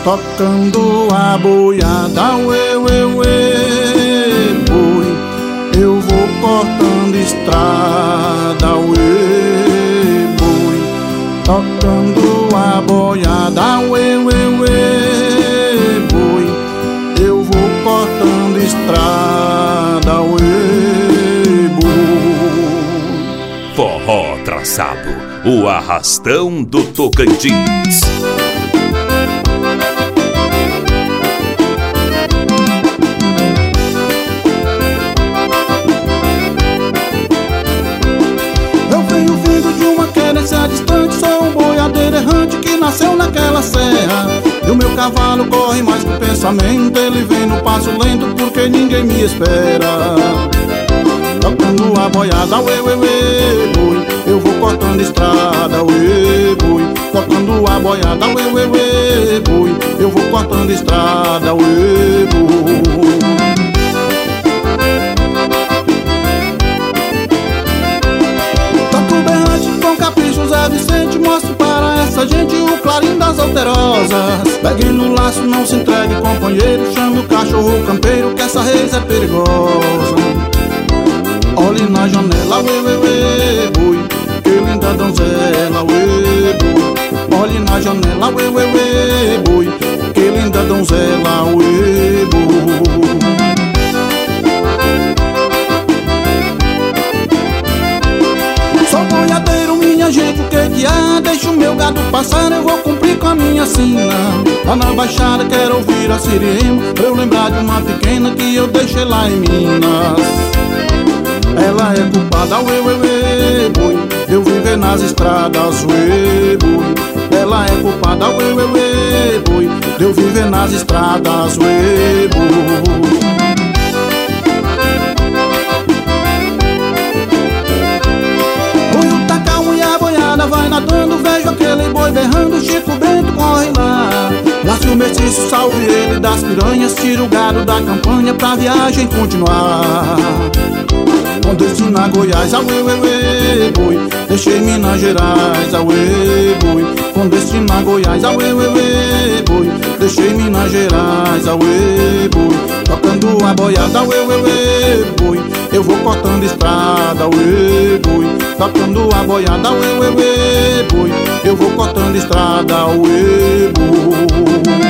tocando a boiada, uê, uê, uê, boi. Eu vou cortando estrada, uê, boi. Tocando a boiada, uê, uê, uê, boi. Eu vou cortando estrada, uê, boi. Forró Traçado, o arrastão do Tocantins. Distante, sou um boiadeiro errante que nasceu naquela serra. E o meu cavalo corre mais que o pensamento, ele vem no passo lento porque ninguém me espera. Tocando a boiada, uê, uê, uê, boi. Eu vou cortando estrada, uê, boi. Tocando a boiada, uê, uê, uê, boi. Eu vou cortando estrada, uê, boi. Zé Vicente, mostre para essa gente o clarim das alterosas. Pegue no laço, não se entregue, companheiro. Chame o cachorro campeiro, que essa reis é perigosa. Olhe na janela, uê, uê, uê, boi. Que linda donzela, uê, boi. Olhe na janela, uê, uê, uê, boi. Que linda donzela, uê, boi. Sou boiadeiro, minha gente, o que é? Deixa o meu gado passar, eu vou cumprir com a minha sina. Lá na baixada quero ouvir a sirema, pra eu lembrar de uma pequena que eu deixei lá em Minas. Ela é culpada, uê, uê, uê, boi. Eu viver nas estradas, uê, boi. Ela é culpada, uê, uê, uê, boi. Eu viver nas estradas, uê, boi. Vai nadando, vejo aquele boi berrando, Chico Bento corre lá. Lá se o mestiço salve ele das piranhas, tira o gado da campanha pra viagem continuar. Com destino a Goiás, auê, uê, uê, boi. Deixei Minas Gerais, auê, boi. Com destino a Goiás, auê, uê, uê, boi. Deixei Minas Gerais, auê, boi. Tocando a boiada, auê, uê, uê, boi. Eu vou cortando estrada, uê, boi. Tocando a boiada, uê, uê, uê, boi. Eu vou cortando estrada, uê, boi.